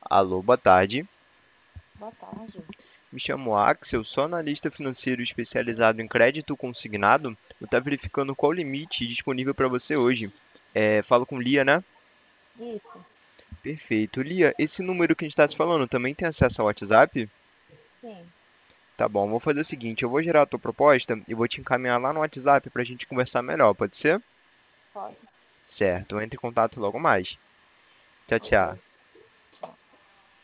Alô, boa tarde. Boa tarde. Me chamo Axel, sou analista financeiro especializado em crédito consignado. Eu estou verificando qual o limite disponível para você hoje. Falo com Lia, né? Isso, Perfeito. Lia, esse número que a gente está se falando também tem acesso ao WhatsApp? sim, Tá bom, vou fazer o seguinte, eu vou gerar a tua proposta e vou te encaminhar lá no WhatsApp para a gente conversar melhor, pode ser? pode. Certo, entre em contato logo mais. Tchau, Ok. tchau.